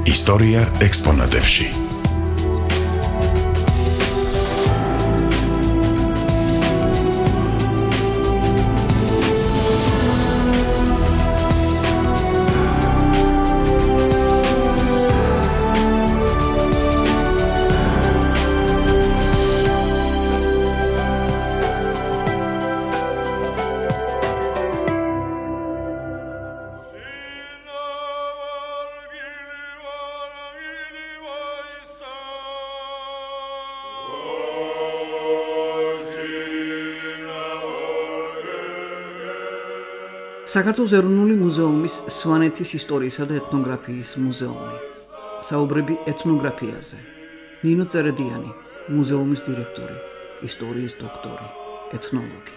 ისტორია ექსპონატებში. საქართველოს ეროვნული მუზეუმის სვანეთის ისტორიისა და ეთნოგრაფიის მუზეუმი. საუბრები ეთნოგრაფიაზე. ნინო წერედიანი, მუზეუმის დირექტორი, ისტორიის დოქტორი, ეთნოლოგი.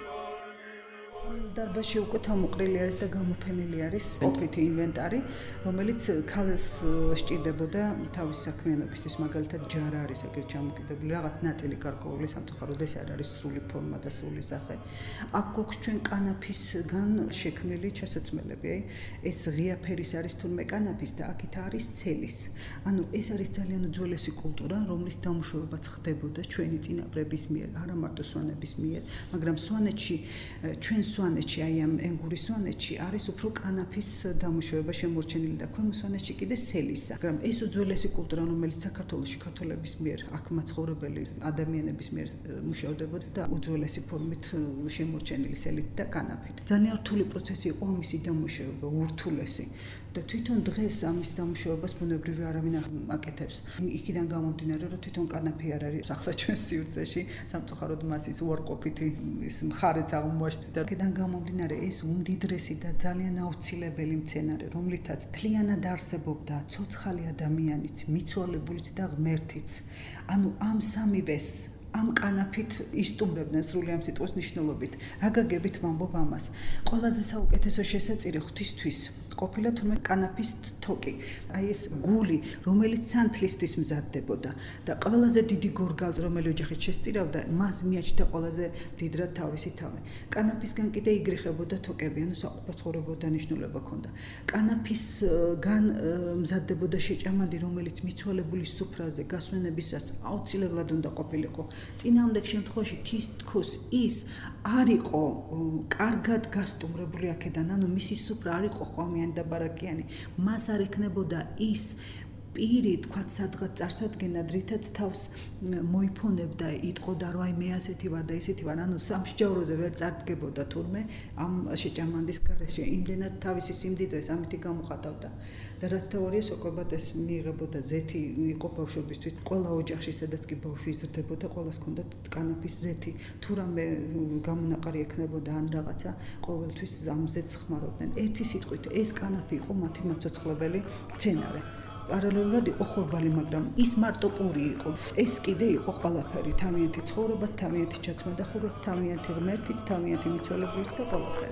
დარბაზში უკვე თავმოყრილი არის და გამოფენილი არის ყოფითი ინვენტარი, რომელიც ქალს სჭირდებოდა თავის საქმიანობისთვის, მაგალითად ჯარა არის ეგრეთ ჩამოკიდებული, რაღაც ნაწილი გარკვეული სამწუხაროდ ეს არ არის სრული ფორმა და სრული სახე. აქ გვაქვს ჩვენ კანაფისგან შექმნილი ჩასაცმელები, ეს ღია ფერის არის თურმე კანაფის და აქეთ არის სელის. ანუ ეს არის ძალიან უძველესი კულტურა, რომლის დამუშავებაც ხდებოდა ჩვენი წინაპრების მიერ, არა მარტო სვანების მიერ, მაგრამ სვანეთში ჩვენ სვანეთში, აი ამ ენგურის სვანეთში არის უფრო კანაფის დამუშავება შემორჩენილი და ქვემო სვანეთში კიდე სელისა. მაგრამ ეს უძველესი კულტურა, რომელიც საქართველოში ქართველების მიერ, აქ მაცხოვრებელი ადამიანების მიერ მუშავდებოდა და უძველესი ფორმით შემორჩენილი სელით და კანაფით. ძალიან რთული პროცესი იყო ამისი დამუშავება, ურთულესი. და თვითონ დღეს ამის დამუშავებას ბუნებრივი არავინ აკეთებს. იქიდან გამომდინარე, რომ თვითონ კანაფი არ არის ახლა ჩვენ სივრცეში, სამწუხაროდ მას ის უარყოფითი ის მხარეც აღმოაჩნდა და იქიდან გამომდინარე ეს უმდიდრესი და ძალიან აუცილებელი მცენარე, რომლითაც თლიანად არსებობდა ცოცხალი ადამიანიც, მიცვალებულიც და ღმერთიც. ანუ ამ სამივეს ამ კანაფით ისტუმრებდნენ სრული ამ სიტყვის მნიშვნელობით. რა გაგებით ვამბობ ამას? ყველაზე საუკეთესო შესაწირი ღვთისთვის ყოფილა თურმე კანაფის თოკი. აი ეს გული, რომელიც სანთლისთვის მზადდებოდა და ყველაზე დიდი გორგალს, რომელიც ოჯახით შესწირავდა, მას მიაჩნდა ყველაზე მდიდრად თავისი თავი. კანაფისგან კიდე იგრიხებოდა თოკები, ანუ საყოფაცხოვრებო დანიშნულება ჰქონდა. კანაფისგან მზადდებოდა შეჭამადი, რომელიც მიცვალებულის სუფრაზე გასვენებისას აუცილებლად უნდა ყოფილიყო. წინააღმდეგ შემთხვევაში თითქოს ის არ იყო კარგად გასტუმრებული აქედან, ანუ მისი სუფრა არ იყო ხვამიანი და ბარაკიანი, მას არ ექნებოდა ის პირი, თქვა სადღაც წარსადგენად, რითაც თავს მოიფონებდა, იტყოდა, რომ აი მე ასეთი ვარ და ისეთი ვარ, ანუ სამსჯავროზე ვერ წარდგებოდა თურმე ამ შეჭამანდის გარეშე, იმდენად თავისი სიმდიდრეს ამითი გამოხატავდა. და რაც თეორია სოკობად ეს მიიღებოდა ზეთი იყო ბავშვებისთვის, ყველა ოჯახში, სადაც კი ბავშვი იზრდებოდა, ყველას ჰქონდა კანაფის ზეთი, თუ რამე გამონაყარი ექნებოდა ან რაღაცა, ყოველთვის ამ ზეთს ხმარობდნენ. ერთი სიტყვით, ეს კანაფი იყო მათი მაცოცხლებელი მცენარე. პარალელურად იყო ხორბალი, მაგრამ ის მარტო პური იყო. ეს კიდე იყო ყველაფერი, თავიანთი ცხოვრებაც, თავიანთი ჩაცმა და ხურაც, თავიანთი ღმერთიც, თავიანთი მიცვალებულიც და ყველაფერი.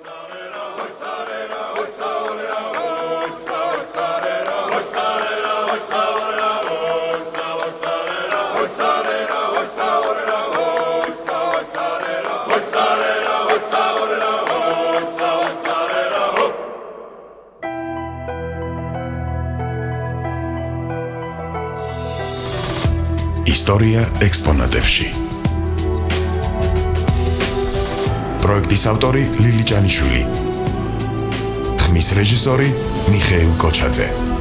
ისტორია ექსპონატებში. პროექტის ავტორი ლილი ჭანიშვილი. ხმის რეჟისორი მიხეილ კოჩაძე.